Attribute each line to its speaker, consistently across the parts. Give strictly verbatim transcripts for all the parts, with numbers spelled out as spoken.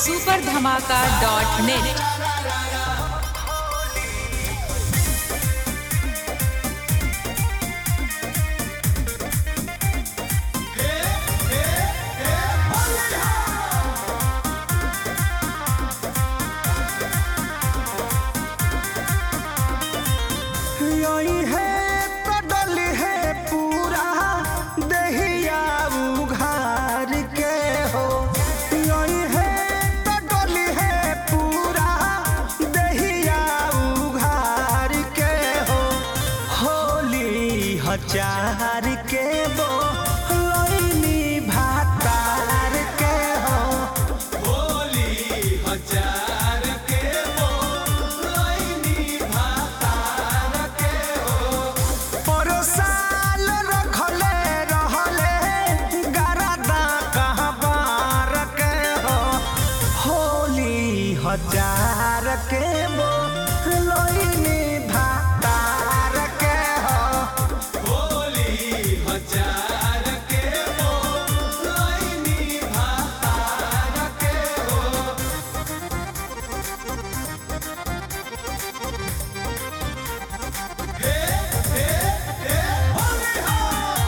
Speaker 1: Super धमाका dot net.
Speaker 2: चार के बो लोइनी भातार के हो होली हजार के बो लोइनी भातार के हो परो साल रखले रहले गरदा कहबार के हो होली हजार के बो लोइनी भातार के हो हजार के हो लोइनी भातार के हो हे हे हे होली हो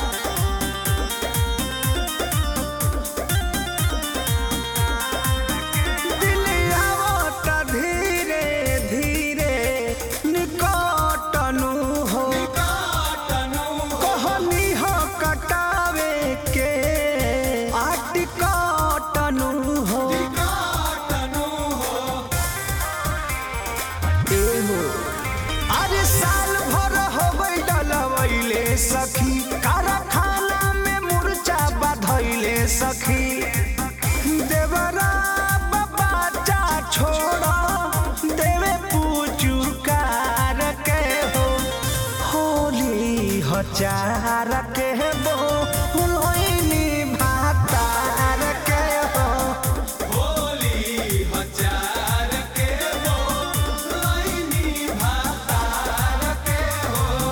Speaker 2: दिलिया त धीरे धीरे निकटनु हो अरे साल भर होबै डलवैले सखी कारखाना में मुर्चा बधैले सखी देवरा बच्चा छोड़ा देवे पूजुकार के हो होली हजार के बो लोइनी भातार के हो होली हजार के बो लोइनी भातार के हो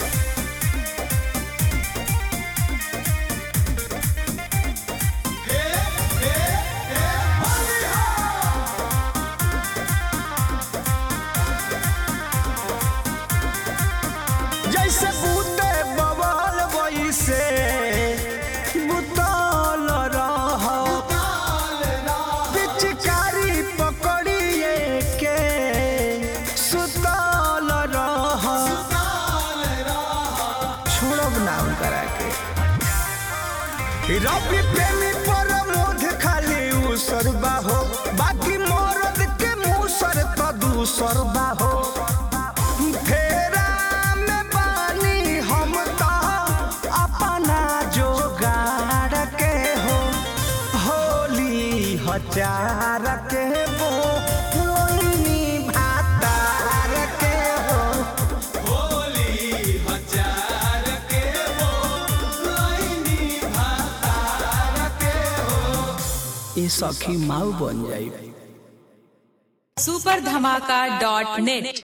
Speaker 2: हे हे हे होली हो जैसे बूते बवाल वैसे बुताल रह पिचकारी पकड़िए के सुताल रह छोड़ब नाम करा के रवि प्रेमी पर मोध खाली उसर बाहो बाकी मरद के मुसर तो दूसर बाहो फेरा में पानी हम तो अपना जोगाड़ के हो होली हजार के बो लोइनी भातार के हो होली हजार के बो लोइनी भातार के हो ये सखी माऊ बन जाई।
Speaker 1: सुपर धमाका डॉट नेट।